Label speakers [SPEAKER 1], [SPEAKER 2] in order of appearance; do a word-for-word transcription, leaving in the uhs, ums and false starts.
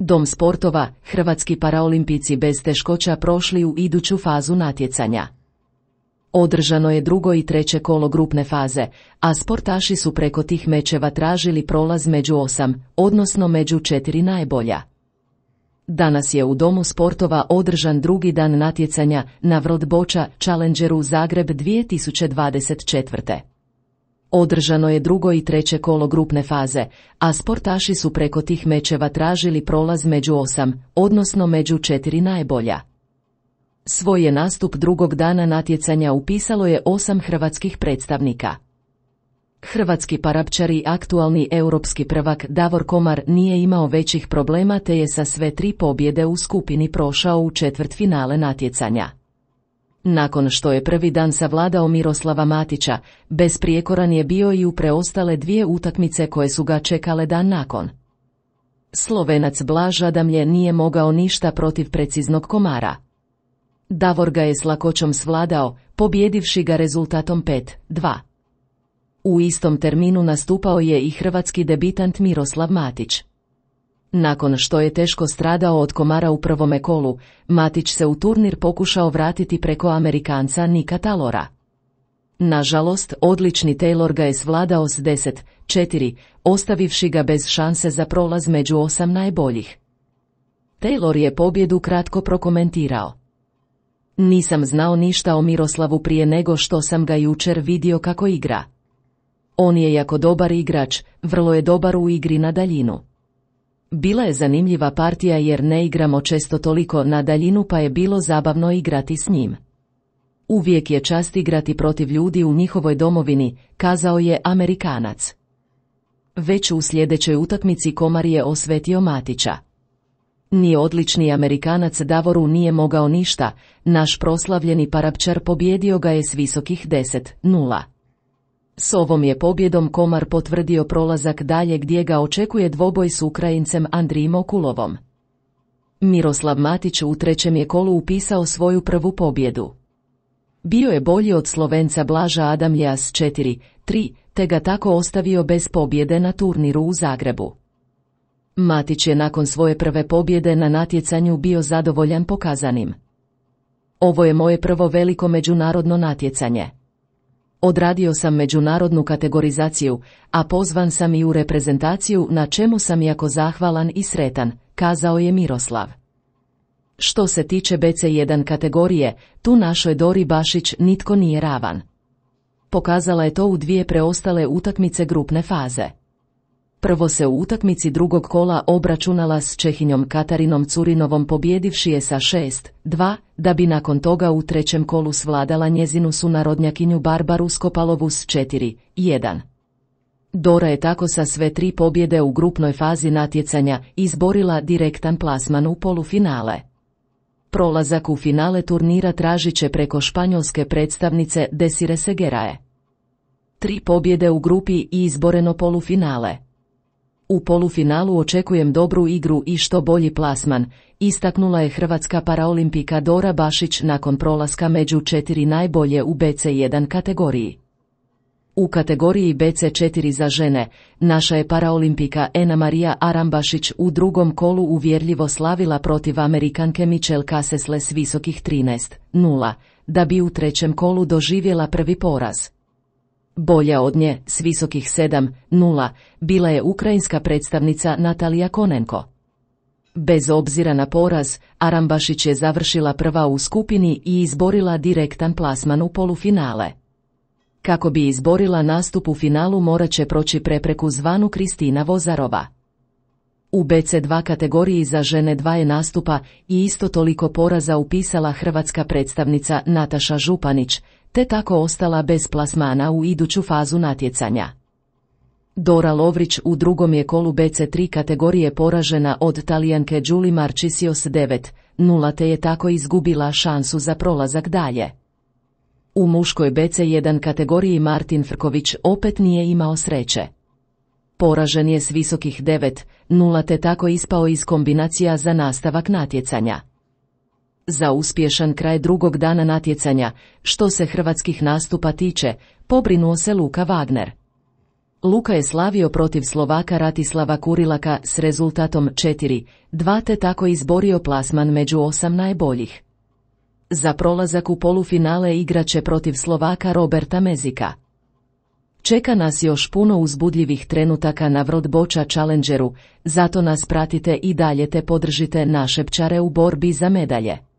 [SPEAKER 1] Dom sportova, hrvatski paraolimpijci bez teškoća prošli u iduću fazu natjecanja. Održano je drugo i treće kolo grupne faze, a sportaši su preko tih mečeva tražili prolaz među osam, odnosno među četiri najbolja. Danas je u Domu sportova održan drugi dan natjecanja na World Bocha Challengeru Zagreb dvije tisuće dvadeset četvrte. Održano je drugo i treće kolo grupne faze, a sportaši su preko tih mečeva tražili prolaz među osam, odnosno među četiri najbolja. Svoj je nastup drugog dana natjecanja upisalo je osam hrvatskih predstavnika. Hrvatski parapčar i aktualni europski prvak Davor Komar nije imao većih problema te je sa sve tri pobjede u skupini prošao u četvrtfinale natjecanja. Nakon što je prvi dan savladao Miroslava Matića, besprijekoran je bio i u preostale dvije utakmice koje su ga čekale dan nakon. Slovenac Blaž Adamlje nije mogao ništa protiv preciznog Komara. Davor ga je s lakoćom svladao, pobjedivši ga rezultatom pet dva. U istom terminu nastupao je i hrvatski debitant Miroslav Matić. Nakon što je teško stradao od Komara u prvome kolu, Matić se u turnir pokušao vratiti preko Amerikanca Nika Taylora. Nažalost, odlični Taylor ga je svladao s deset četiri, ostavivši ga bez šanse za prolaz među osam najboljih. Taylor je pobjedu kratko prokomentirao. Nisam znao ništa o Miroslavu prije nego što sam ga jučer vidio kako igra. On je jako dobar igrač, vrlo je dobar u igri na daljinu. Bila je zanimljiva partija jer ne igramo često toliko na daljinu pa je bilo zabavno igrati s njim. Uvijek je čast igrati protiv ljudi u njihovoj domovini, kazao je Amerikanac. Već u sljedećoj utakmici Komar je osvetio Matića. Ni odlični Amerikanac Davoru nije mogao ništa, naš proslavljeni parapčar pobjedio ga je s visokih deset nula. S ovom je pobjedom Komar potvrdio prolazak dalje gdje ga očekuje dvoboj s Ukrajincem Andrijim Okulovom. Miroslav Matić u trećem je kolu upisao svoju prvu pobjedu. Bio je bolji od Slovenca Blaža Adamlja s četiri tri, te ga tako ostavio bez pobjede na turniru u Zagrebu. Matić je nakon svoje prve pobjede na natjecanju bio zadovoljan pokazanim. Ovo je moje prvo veliko međunarodno natjecanje. Odradio sam međunarodnu kategorizaciju, a pozvan sam i u reprezentaciju na čemu sam jako zahvalan i sretan, kazao je Miroslav. Što se tiče be ce jedan kategorije, tu našoj Dori Bašić nitko nije ravan. Pokazala je to u dvije preostale utakmice grupne faze. Prvo se u utakmici drugog kola obračunala s Čehinjom Katarinom Curinovom pobjedivši je sa šest dva, da bi nakon toga u trećem kolu svladala njezinu sunarodnjakinju Barbaru Skopalovu s četiri jedan. Dora je tako sa sve tri pobjede u grupnoj fazi natjecanja izborila direktan plasman u polufinale. Prolazak u finale turnira tražit će preko španjolske predstavnice Desire Segerae. Tri pobjede u grupi i izboreno polufinale. U polufinalu očekujem dobru igru i što bolji plasman, istaknula je hrvatska paraolimpijka Dora Bašić nakon prolaska među četiri najbolje u be ce jedan kategoriji. U kategoriji be ce četiri za žene, naša je paraolimpijka Ena Marija Arambašić u drugom kolu uvjerljivo slavila protiv Amerikanke Michelle Kasesle s visokih trinaest nula, da bi u trećem kolu doživjela prvi poraz. Bolja od nje, s visokih sedam nula, bila je ukrajinska predstavnica Natalija Konenko. Bez obzira na poraz, Arambašić je završila prva u skupini i izborila direktan plasman u polufinale. Kako bi izborila nastup u finalu morat će proći prepreku zvanu Kristina Vozarova. U be ce dva kategoriji za žene dva je nastupa i isto toliko poraza upisala hrvatska predstavnica Nataša Županić, te tako ostala bez plasmana u iduću fazu natjecanja. Dora Lovrić u drugom je kolu be ce tri kategorije poražena od Talijanke Đuli Marchisio s devet nula te je tako izgubila šansu za prolazak dalje. U muškoj be ce jedan kategoriji Martin Frković opet nije imao sreće. Poražen je s visokih devet nula te tako ispao iz kombinacija za nastavak natjecanja. Za uspješan kraj drugog dana natjecanja, što se hrvatskih nastupa tiče, pobrinuo se Luka Wagner. Luka je slavio protiv Slovaka Ratislava Kurilaka s rezultatom četiri dva te tako izborio plasman među osam najboljih. Za prolazak u polufinale igraće protiv Slovaka Roberta Mezika. Čeka nas još puno uzbudljivih trenutaka na World Bocha Challengeru, zato nas pratite i dalje te podržite naše pčare u borbi za medalje.